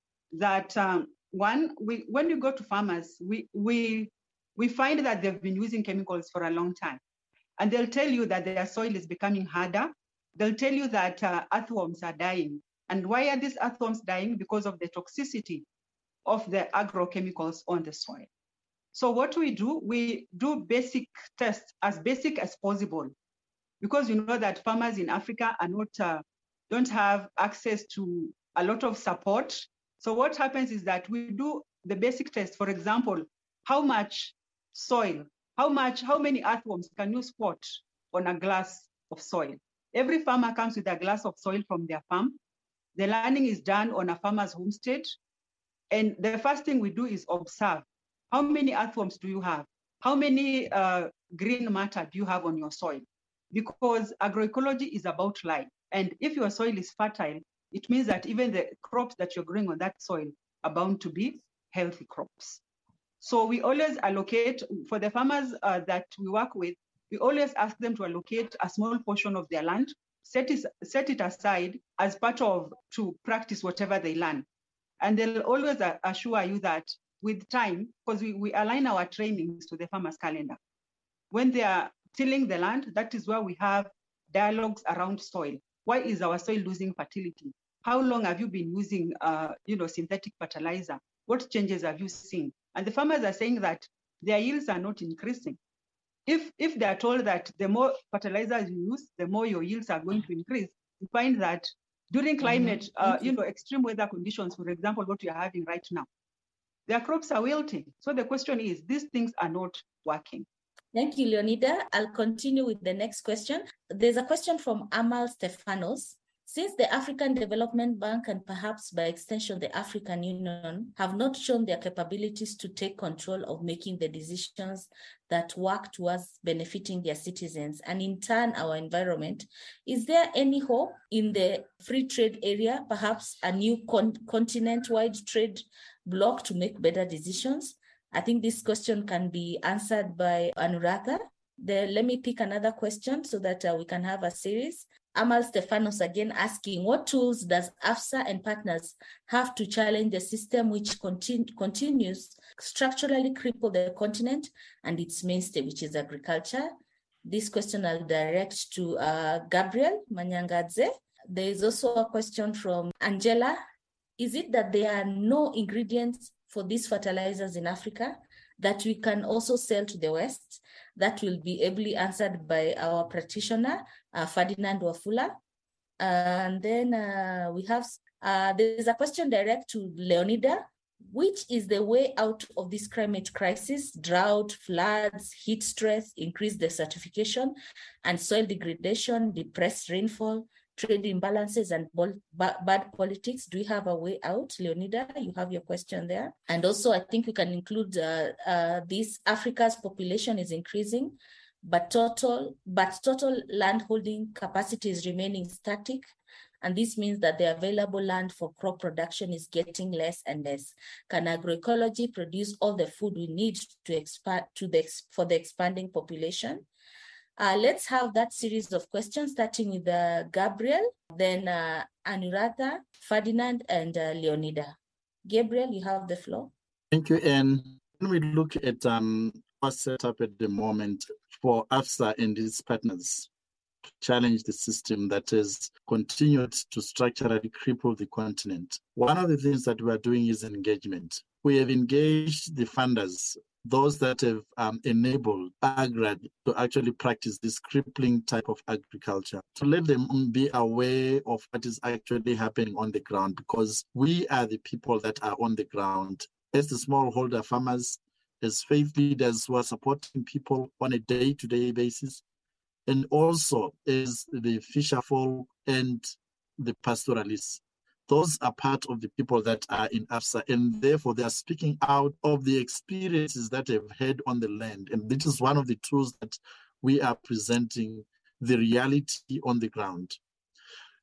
that um, one, we, when you go to farmers, we, we, we find that they've been using chemicals for a long time. And they'll tell you that their soil is becoming harder. They'll tell you that uh, earthworms are dying. And why are these earthworms dying? Because of the toxicity of the agrochemicals on the soil. So what we do, we do basic tests as basic as possible, because you know that farmers in Africa are not, uh, don't have access to a lot of support. So what happens is that we do the basic test. For example, how much soil, how much, how many earthworms can you spot on a glass of soil? Every farmer comes with a glass of soil from their farm. The learning is done on a farmer's homestead. And the first thing we do is observe. How many earthworms do you have? How many uh, green matter do you have on your soil? Because agroecology is about life. And if your soil is fertile, it means that even the crops that you're growing on that soil are bound to be healthy crops. So we always allocate, for the farmers uh, that we work with, we always ask them to allocate a small portion of their land, set it, set it aside as part of, to practice whatever they learn. And they'll always assure you that with time, because we, we align our trainings to the farmer's calendar. When they are tilling the land, that is where we have dialogues around soil. Why is our soil losing fertility? How long have you been using uh, you know, synthetic fertilizer? What changes have you seen? And the farmers are saying that their yields are not increasing. If, if they are told that the more fertilizers you use, the more your yields are going to increase, you find that during climate, mm-hmm. uh, you know, extreme weather conditions, for example, what we are having right now, their crops are wilting. So the question is, these things are not working. Thank you, Leonida. I'll continue with the next question. There's a question from Amal Stefanos. Since the African Development Bank and perhaps by extension the African Union have not shown their capabilities to take control of making the decisions that work towards benefiting their citizens and in turn our environment, is there any hope in the free trade area, perhaps a new con- continent-wide trade bloc to make better decisions? I think this question can be answered by Anuradha. The, let me pick another question so that uh, we can have a series. Amal Stefanos again asking, what tools does AFSA and partners have to challenge the system which continu- continues structurally cripple the continent and its mainstay, which is agriculture? This question I'll direct to uh, Gabriel Manyangadze. There is also a question from Angela. Is it that there are no ingredients for these fertilizers in Africa that we can also sell to the West? That will be ably answered by our practitioner, uh, Ferdinand Wafula. Uh, and then uh, we have, uh, there's a question direct to Leonida. Which is the way out of this climate crisis? Drought, floods, heat stress, increased desertification, and soil degradation, depressed rainfall, trade imbalances, and bol- ba- bad politics. Do we have a way out? Leonida, you have your question there. And also, I think we can include uh, uh, this: Africa's population is increasing, but total but total land holding capacity is remaining static. And this means that the available land for crop production is getting less and less. Can agroecology produce all the food we need to expand to the for the expanding population? Uh, let's have that series of questions, starting with uh, Gabriel, then uh, Anuradha, Ferdinand, and uh, Leonida. Gabriel, you have the floor. Thank you, Anne. When we look at um, our setup at the moment for AFSA and its partners, challenge the system that has continued to structurally cripple the continent. One of the things that we are doing is engagement. We have engaged the funders, those that have um, enabled AGRA to actually practice this crippling type of agriculture, to let them be aware of what is actually happening on the ground, because we are the people that are on the ground. As the smallholder farmers, as faith leaders who are supporting people on a day-to-day basis, and also as the fisherfolk and the pastoralists. Those are part of the people that are in AFSA, and therefore they are speaking out of the experiences that they've had on the land. And this is one of the tools that we are presenting, the reality on the ground.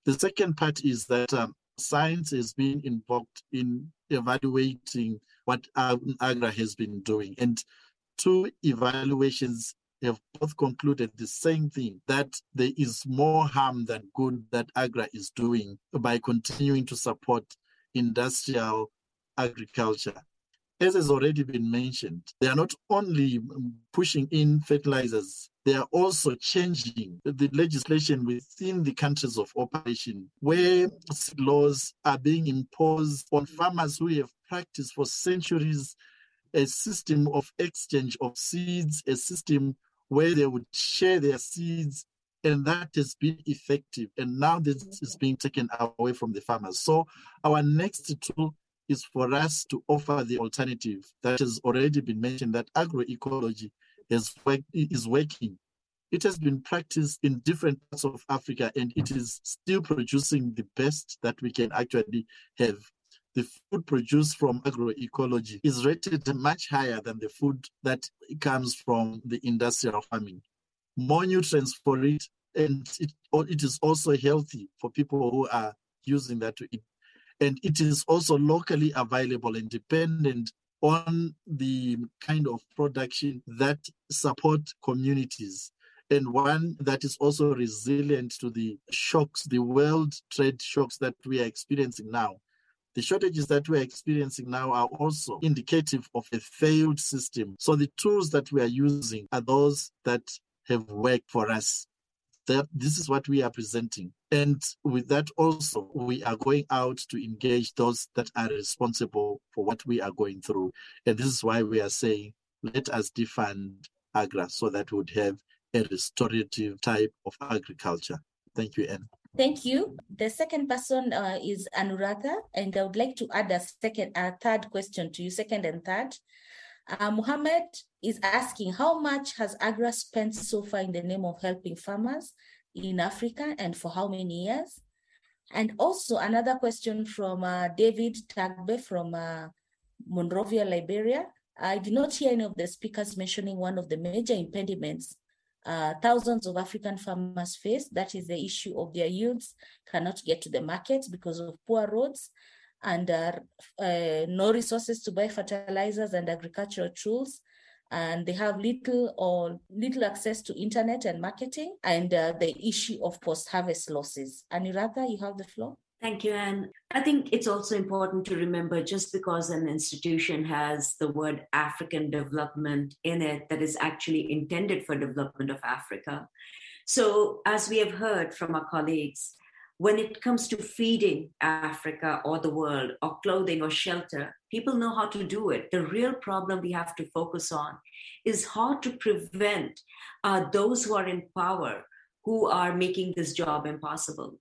The second part is that um, science has been involved in evaluating what AGRA has been doing. And two evaluations have both concluded the same thing, that there is more harm than good that AGRA is doing by continuing to support industrial agriculture. As has already been mentioned, they are not only pushing in fertilizers, they are also changing the legislation within the countries of operation, where laws are being imposed on farmers who have practiced for centuries a system of exchange of seeds, a system where they would share their seeds, and that has been effective. And now this is being taken away from the farmers. So our next tool is for us to offer the alternative that has already been mentioned, that agroecology is, work, is working. It has been practiced in different parts of Africa, and it is still producing the best that we can actually have. The food produced from agroecology is rated much higher than the food that comes from the industrial farming. More nutrients for it, and it, it is also healthy for people who are using that to eat. And it is also locally available and dependent on the kind of production that support communities, and one that is also resilient to the shocks, the world trade shocks that we are experiencing now. The shortages that we're experiencing now are also indicative of a failed system. So the tools that we are using are those that have worked for us. That this is what we are presenting. And with that also, we are going out to engage those that are responsible for what we are going through. And this is why we are saying, let us defund AGRA so that we would have a restorative type of agriculture. Thank you, Anne. Thank you. The second person uh, is Anuradha, and I would like to add a second, a third question to you, second and third. Uh, Muhammad is asking, how much has AGRA spent so far in the name of helping farmers in Africa, and for how many years? And also another question from uh, David Tagbe from uh, Monrovia, Liberia. I did not hear any of the speakers mentioning one of the major impediments Uh, thousands of African farmers face, that is the issue of their yields cannot get to the market because of poor roads and uh, uh, no resources to buy fertilizers and agricultural tools. And they have little or little access to internet and marketing, and uh, the issue of post-harvest losses. Anuradha, you have the floor. Thank you, Anne. I think it's also important to remember, just because an institution has the word African development in it, that is actually intended for development of Africa. So as we have heard from our colleagues, when it comes to feeding Africa or the world, or clothing or shelter, people know how to do it. The real problem we have to focus on is how to prevent uh, those who are in power who are making this job impossible.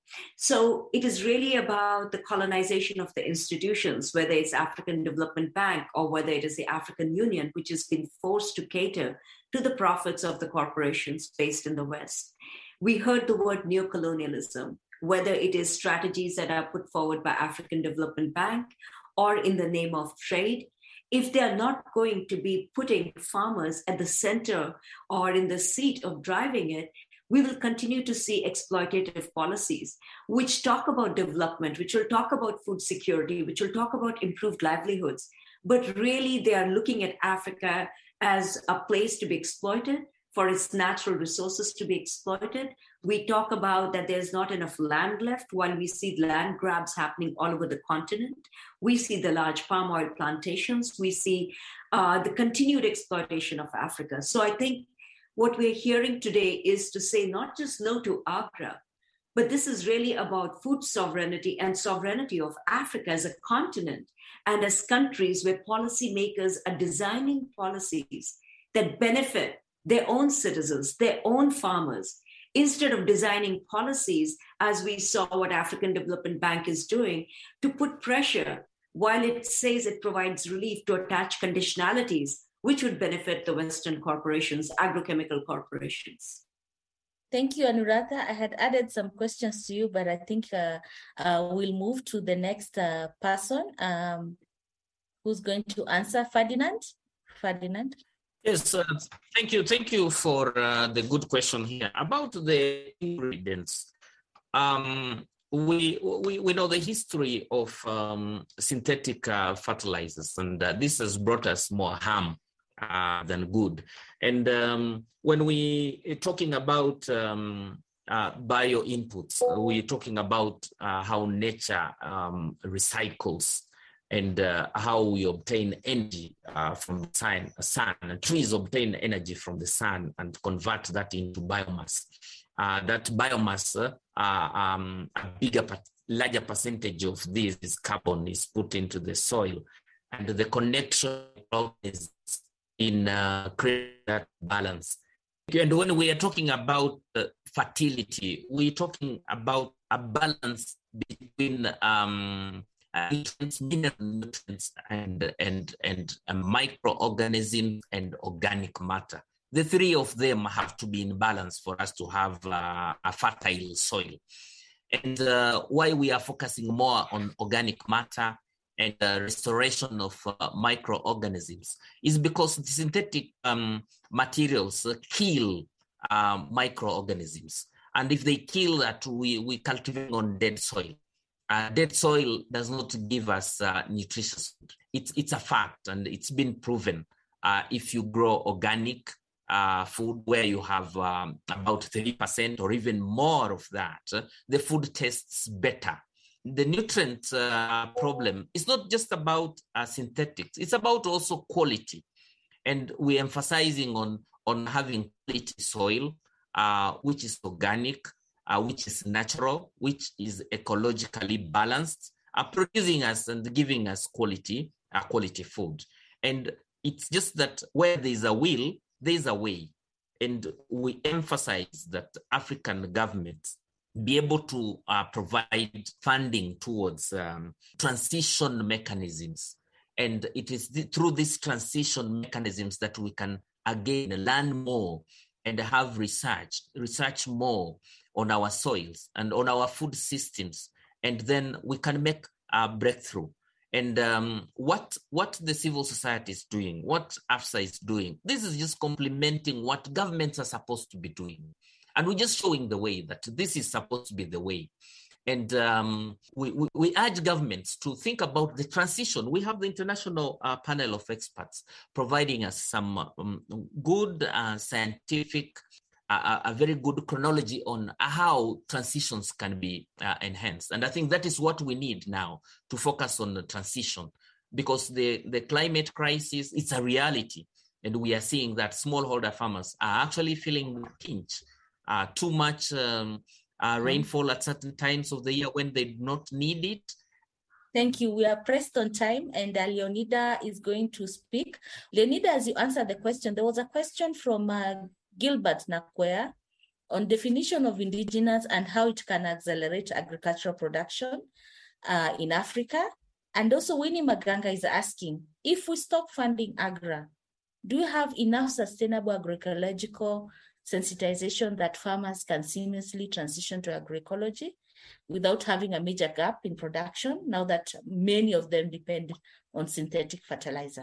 So it is really about the colonization of the institutions, whether it's African Development Bank or whether it is the African Union, which has been forced to cater to the profits of the corporations based in the West. We heard the word neocolonialism, whether it is strategies that are put forward by African Development Bank or in the name of trade. If they are not going to be putting farmers at the center or in the seat of driving it, we will continue to see exploitative policies, which talk about development, which will talk about food security, which will talk about improved livelihoods. But really, they are looking at Africa as a place to be exploited, for its natural resources to be exploited. We talk about that there's not enough land left, while we see land grabs happening all over the continent. We see the large palm oil plantations. We see uh, the continued exploitation of Africa. So I think what we're hearing today is to say not just no to AGRA, but this is really about food sovereignty and sovereignty of Africa as a continent and as countries where policymakers are designing policies that benefit their own citizens, their own farmers, instead of designing policies, as we saw what African Development Bank is doing, to put pressure while it says it provides relief, to attach conditionalities which would benefit the Western corporations, agrochemical corporations. Thank you, Anuradha. I had added some questions to you, but I think uh, uh, we'll move to the next uh, person um, who's going to answer. Ferdinand? Ferdinand? Yes, uh, thank you. Thank you for uh, the good question here. About the ingredients, um, we, we we know the history of um, synthetic uh, fertilizers, and uh, this has brought us more harm uh, than good. And um, when we are talking about um, uh, bio inputs, we're talking about uh, how nature um, recycles and uh, how we obtain energy uh, from the sun, sun. And trees obtain energy from the sun and convert that into biomass. Uh, that biomass, uh, um, a bigger, larger percentage of this is carbon is put into the soil, and the connection is in uh, creating that balance. And when we are talking about uh, fertility, we're talking about a balance between um, nutrients, mineral nutrients, and and and uh, microorganisms and organic matter. The three of them have to be in balance for us to have uh, a fertile soil. And uh, why we are focusing more on organic matter and uh, restoration of uh, microorganisms is because the synthetic um, materials uh, kill uh, microorganisms. And if they kill that, we, we cultivate on dead soil. Uh, dead soil does not give us uh, nutritious food. It's, it's a fact, and it's been proven. Uh, if you grow organic Uh, food where you have um, about thirty percent or even more of that, uh, the food tastes better. The nutrient uh, problem is not just about uh, synthetics, it's about also quality. And we're emphasizing on, on having quality soil, uh, which is organic, uh, which is natural, which is ecologically balanced, uh, producing us and giving us quality, uh, quality food. And it's just that where there's a will, there's a way. And we emphasize that African governments be able to uh, provide funding towards um, transition mechanisms. And it is th- through these transition mechanisms that we can again learn more and have research, research more on our soils and on our food systems. And then we can make a breakthrough. And um, what what the civil society is doing, what AFSA is doing, this is just complementing what governments are supposed to be doing. And we're just showing the way that this is supposed to be the way. And um, we, we, we urge governments to think about the transition. We have the International uh, Panel of Experts providing us some um, good uh, scientific A, a very good chronology on how transitions can be uh, enhanced. And I think that is what we need now, to focus on the transition, because the, the climate crisis, it's a reality. And we are seeing that smallholder farmers are actually feeling the pinch. Uh, too much um, uh, rainfall at certain times of the year when they do not need it. Thank you. We are pressed on time, and uh, Leonida is going to speak. Leonida, as you answer the question, there was a question from uh, Gilbert Nakwea on definition of indigenous and how it can accelerate agricultural production uh, in Africa. And also Winnie Maganga is asking, if we stop funding Agra, do you have enough sustainable agroecological sensitization that farmers can seamlessly transition to agroecology without having a major gap in production, now that many of them depend on synthetic fertilizer?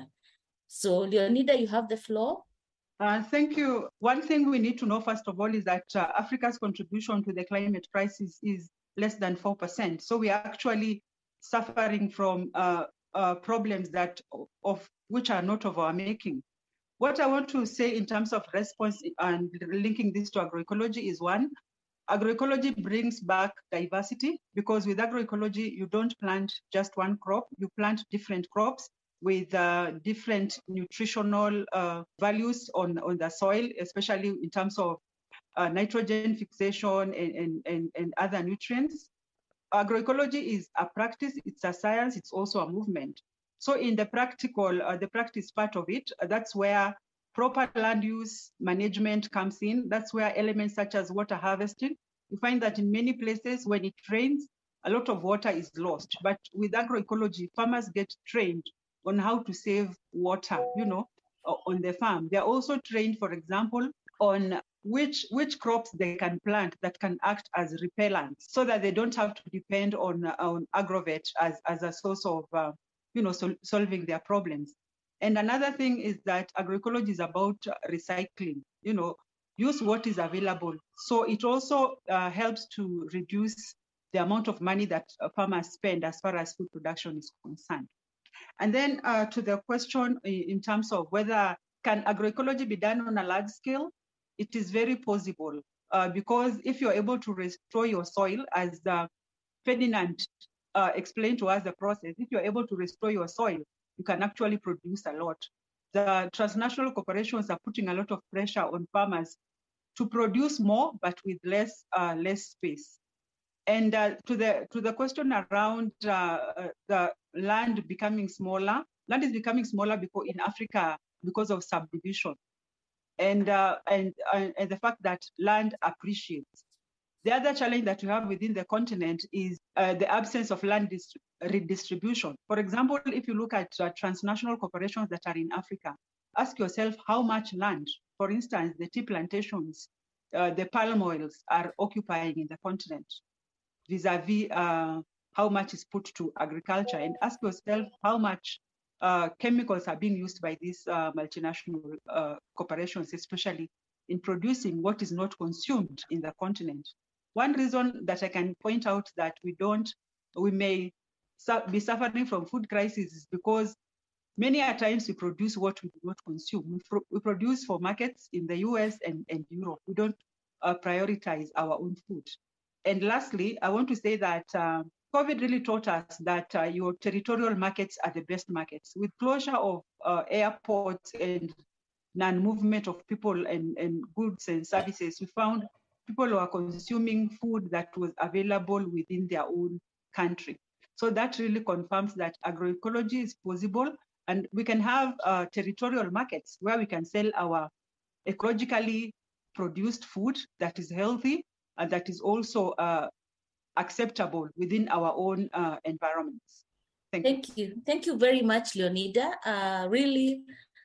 So Leonida, you have the floor. Uh, thank you. One thing we need to know, first of all, is that uh, Africa's contribution to the climate crisis is less than four percent. So we are actually suffering from uh, uh, problems that of which are not of our making. What I want to say in terms of response and linking this to agroecology is, one, agroecology brings back diversity, because with agroecology, you don't plant just one crop, you plant different crops with uh, different nutritional uh, values on, on the soil, especially in terms of uh, nitrogen fixation and, and, and, and other nutrients. Agroecology is a practice, it's a science, it's also a movement. So in the practical, uh, the practice part of it, uh, that's where proper land use management comes in. That's where elements such as water harvesting, you find that in many places when it rains, a lot of water is lost. But with agroecology, farmers get trained on how to save water, you know, on the farm. They're also trained, for example, on which which crops they can plant that can act as repellents, so that they don't have to depend on on agrovet as as a source of uh, you know sol- solving their problems. And another thing is that agroecology is about recycling. You know, use what is available. So it also uh, helps to reduce the amount of money that uh, farmers spend as far as food production is concerned. And then uh, to the question in, in terms of whether can agroecology be done on a large scale, it is very possible uh, because if you're able to restore your soil, as uh, Ferdinand uh, explained to us the process, if you're able to restore your soil, you can actually produce a lot. The transnational corporations are putting a lot of pressure on farmers to produce more, but with less uh, less space. And uh, to the to the question around uh, the land becoming smaller, land is becoming smaller because in Africa because of subdivision, and uh, and uh, and the fact that land appreciates. The other challenge that we have within the continent is uh, the absence of land redistribution. For example, if you look at uh, transnational corporations that are in Africa, ask yourself how much land, for instance, the tea plantations, uh, the palm oils are occupying in the continent, vis-a-vis uh, how much is put to agriculture, and ask yourself how much uh, chemicals are being used by these uh, multinational uh, corporations, especially in producing what is not consumed in the continent. One reason that I can point out that we don't, we may su- be suffering from food crisis is because many a times we produce what we do not consume. We, pro- we produce for markets in the U S and, and Europe. We don't uh, prioritize our own food. And lastly, I want to say that uh, COVID really taught us that uh, your territorial markets are the best markets. With closure of uh, airports and non-movement of people and, and goods and services, we found people who are consuming food that was available within their own country. So that really confirms that agroecology is possible, and we can have uh, territorial markets where we can sell our ecologically produced food that is healthy and that is also uh, acceptable within our own uh, environments. Thank, Thank you. you. Thank you very much, Leonida. Uh, really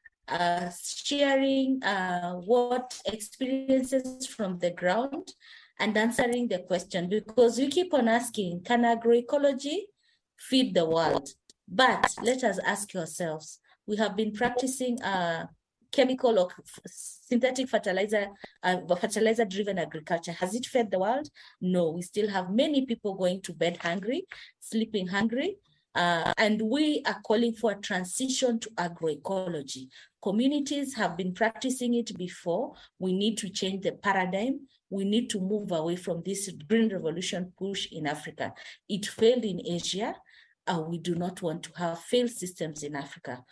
uh, sharing uh, what experiences from the ground and answering the question, because we keep on asking, can agroecology feed the world? But let us ask ourselves, we have been practicing uh, chemical or synthetic fertilizer, uh, fertilizer-driven agriculture. Has it fed the world? No, we still have many people going to bed hungry, sleeping hungry, uh, and we are calling for a transition to agroecology. Communities have been practicing it before. We need to change the paradigm. We need to move away from this green revolution push in Africa. It failed in Asia. Uh, we do not want to have failed systems in Africa.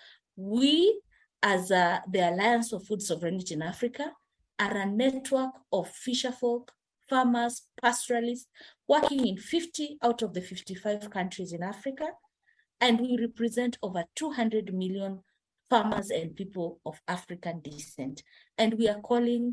We, as uh, the Alliance of Food Sovereignty in Africa, are a network of fisherfolk, farmers, pastoralists, working in fifty out of the fifty-five countries in Africa, and we represent over two hundred million farmers and people of African descent. And we are calling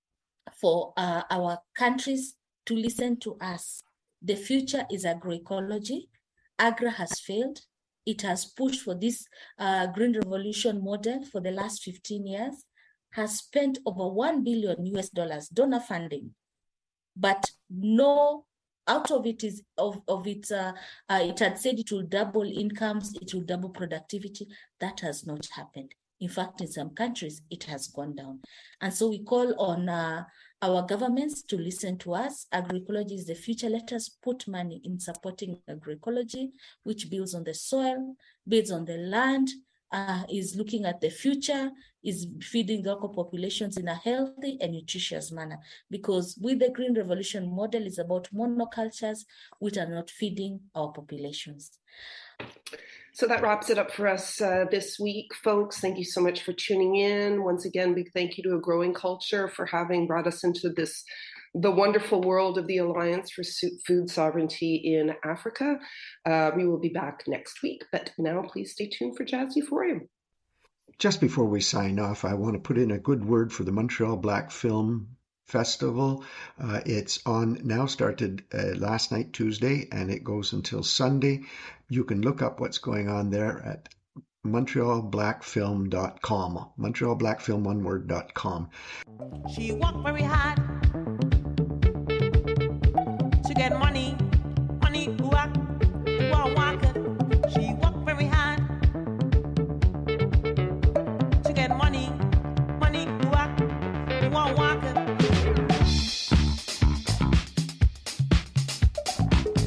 for uh, our countries to listen to us. The future is agroecology. Agra has failed. It has pushed for this uh, green revolution model for the last fifteen years, has spent over one billion U S dollars donor funding, but no, out of it is of, of it, uh, uh, it had said it will double incomes, it will double productivity. That has not happened. In fact, in some countries, it has gone down. And so we call on uh, our governments to listen to us. Agroecology is the future. Let us put money in supporting agroecology, which builds on the soil, builds on the land, uh, is looking at the future, is feeding local populations in a healthy and nutritious manner. Because with the Green Revolution model, is about monocultures, which are not feeding our populations. So that wraps it up for us uh, this week, folks. Thank you so much for tuning in. Once again, big thank you to A Growing Culture for having brought us into this, the wonderful world of the Alliance for Food Sovereignty in Africa. Uh, we will be back next week, but now please stay tuned for Jazz Euphoria. Just before we sign off, I want to put in a good word for the Montreal Black Film Festival. Uh, it's on now, started uh, last night, Tuesday, and it goes until Sunday. You can look up what's going on there at montreal black film dot com. montreal black film, one word, dot com. She worked very hard to get money, money, work, work, work. She worked very hard to get money, money, work, work, work.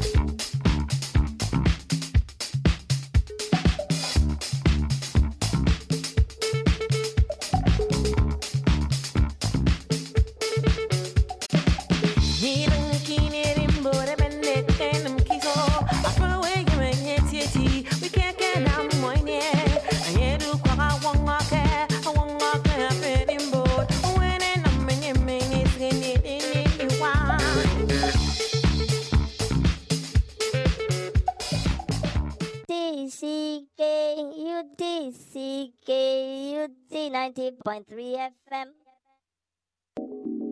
C K U T ninety point three F M.